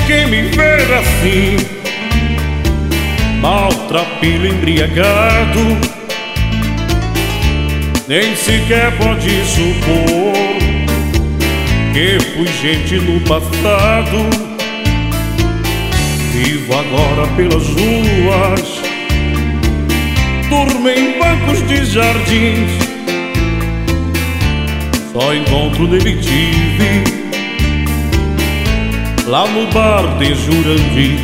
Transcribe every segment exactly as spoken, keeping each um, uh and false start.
quem me ver assim, maltrapilho, embriagado, nem sequer pode supor que fui gente no passado. Vivo agora pelas ruas, durmo em bancos de jardins, só encontro detetive lá no bar de Jurandir.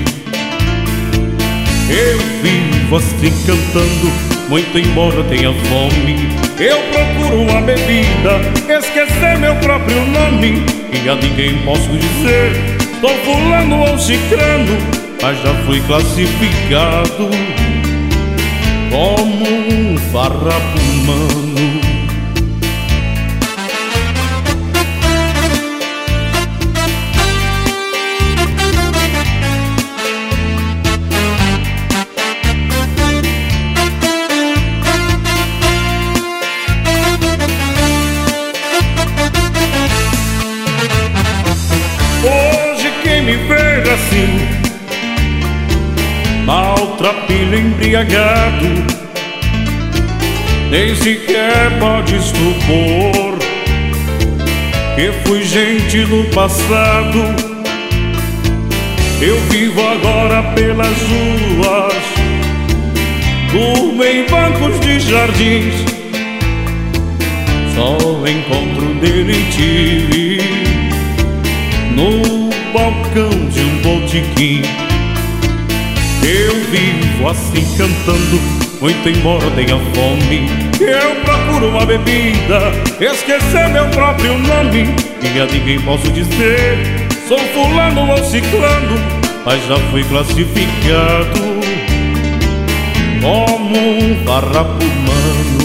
Eu vivo assim cantando, muito embora tenha fome. Eu procuro uma bebida, esquecer meu próprio nome, e a ninguém posso dizer sou fulano ou cicrano, mas já fui classificado como um farrapo humano. Hoje quem me ver assim, maltrapilho, embriagado, nem sequer pode supor que fui gente no passado. Eu vivo agora pelas ruas, durmo em bancos de jardins, só encontro detetive no balcão de um botequim. Eu vivo assim cantando, muito embora tenha fome. Eu procuro uma bebida, esquecer meu próprio nome, e a ninguém posso dizer sou fulano ou ciclano, mas já fui classificado como um farrapo humano.